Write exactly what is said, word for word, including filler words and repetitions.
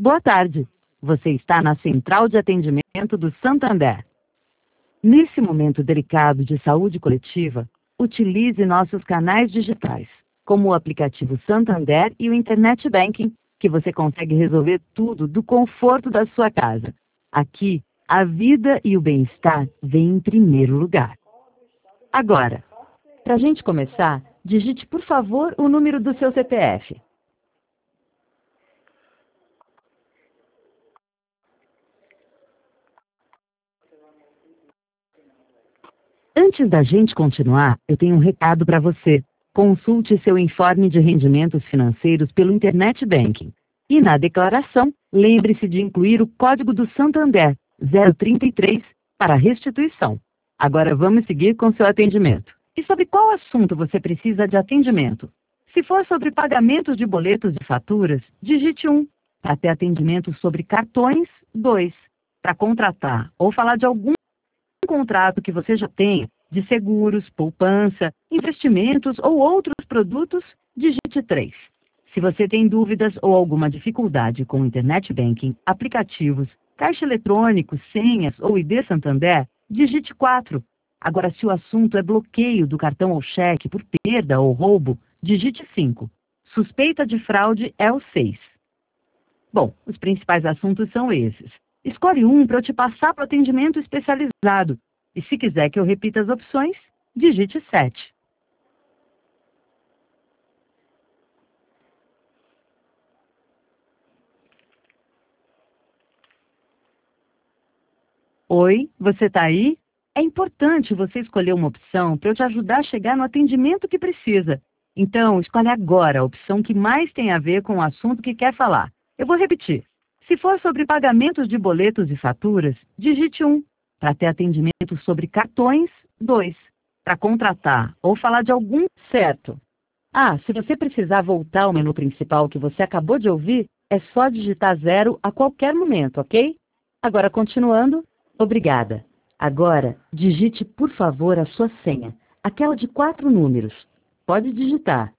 Boa tarde. Você está na Central de Atendimento do Santander. Nesse momento delicado de saúde coletiva, utilize nossos canais digitais, como o aplicativo Santander e o Internet Banking, que você consegue resolver tudo do conforto da sua casa. Aqui, a vida e o bem-estar vêm em primeiro lugar. Agora, para a gente começar, digite, por favor, o número do seu C P F. Antes da gente continuar, eu tenho um recado para você. Consulte seu informe de rendimentos financeiros pelo Internet Banking. E na declaração, lembre-se de incluir o código do Santander, zero trinta e três, para restituição. Agora vamos seguir com seu atendimento. E sobre qual assunto você precisa de atendimento? Se for sobre pagamentos de boletos e faturas, digite um. Para ter atendimento sobre cartões, dois. Para contratar ou falar de algum contrato que você já tenha, de seguros, poupança, investimentos ou outros produtos, digite três. Se você tem dúvidas ou alguma dificuldade com o Internet Banking, aplicativos, caixa eletrônico, senhas ou I D Santander, digite quatro. Agora, se o assunto é bloqueio do cartão ou cheque por perda ou roubo, digite cinco. Suspeita de fraude é o seis. Bom, os principais assuntos são esses. Escolhe um para eu te passar para o atendimento especializado. E se quiser que eu repita as opções, digite sete. Oi, você está aí? É importante você escolher uma opção para eu te ajudar a chegar no atendimento que precisa. Então, escolhe agora a opção que mais tem a ver com o assunto que quer falar. Eu vou repetir. Se for sobre pagamentos de boletos e faturas, digite um. Para ter atendimento sobre cartões, dois. Para contratar ou falar de algum, certo. Ah, se você precisar voltar ao menu principal que você acabou de ouvir, é só digitar zero a qualquer momento, ok? Agora, continuando, obrigada. Agora, digite, por favor, a sua senha, aquela de quatro números. Pode digitar.